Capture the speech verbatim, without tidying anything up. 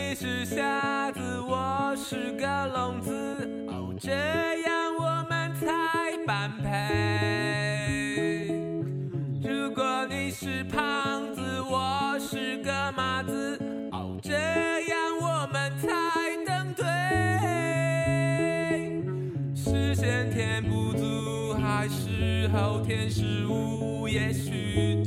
你是瞎子，我是个聋子，哦，这样我们才般配。如果你是胖子，我是个麻子，哦，这样我们才登对。是先天不足还是后天失误？也许